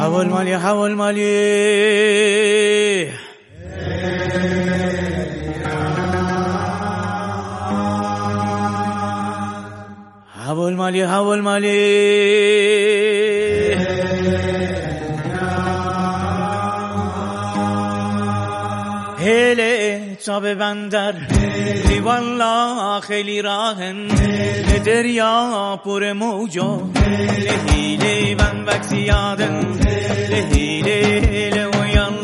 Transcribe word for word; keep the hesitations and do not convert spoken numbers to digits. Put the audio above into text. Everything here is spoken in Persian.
حول مالی حول مالی حول مالی حول مالی هله تا به بندر ای والله خیلی راهن دریا پر موجو لهیله من وقت یادن لهیله و یالله